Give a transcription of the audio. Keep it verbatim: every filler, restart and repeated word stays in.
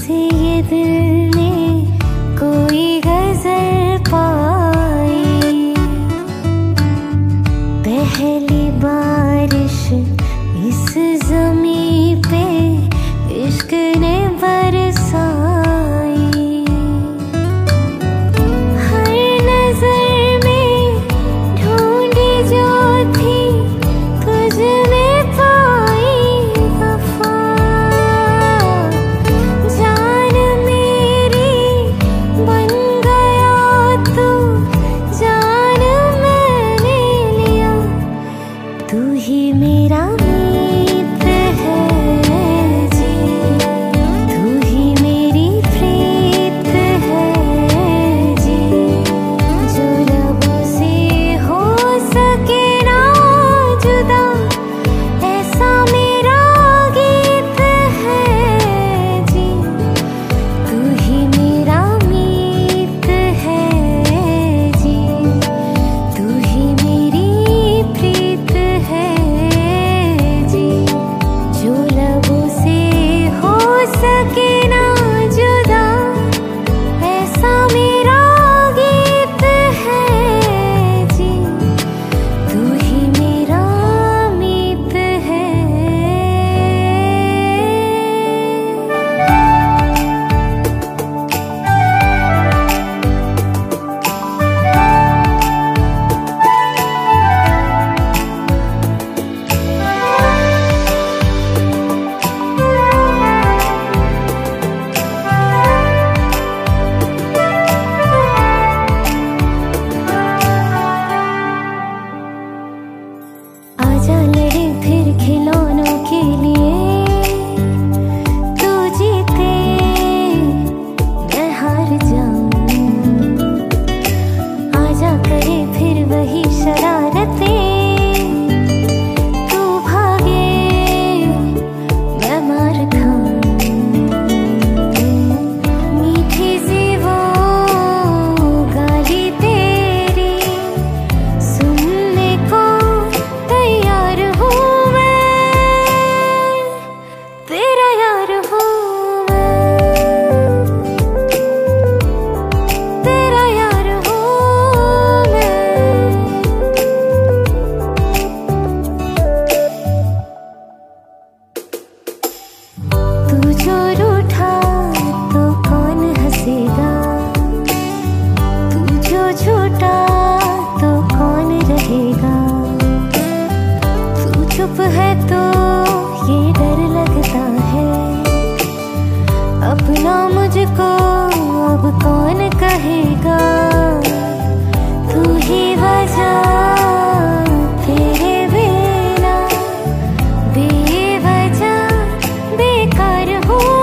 से ये दिल ने कोई गजल पाई, पहली बारिश इस ज़मीं पे इश्क ने बरसाई। हर नजर में ढूंढी जो थी तुझ में पाई वफा, जान मेरी बन गया तू, जान मैंने लिया, तू ही मेरा मीत है जी, तू ही मेरी प्रीत है जी, जो लबों से हो सके ना जुदा, ऐसा मेरा गीत है जी, तू ही मेरा मीत है जी, तू ही मेरी प्रीत है जी, जो लबों से हो सके ना जुदा, ऐसा मेरा गीत है जी, तू ही मेरा मीत है। आजा लड़े फिर खिलौनों के लिए, तू जीते मैं हार जाऊं, आजा करे फिर वही शरारतें, तू भागे मैं मार खाऊं, मीठी सी वो गाली तेरी सुनने को तैयार हूँ मैं, तेरा यार हूँ मैं, तेरा यार हूँ मैं। तू जो रूठा तो कौन हंसेगा, तू जो झूठा तो कौन रहेगा, तू चुप है तो ये डर लगता है, अपना मुझको अब कौन कहेगा, तू ही वजह तेरे बिना बेवजह बेकार हूँ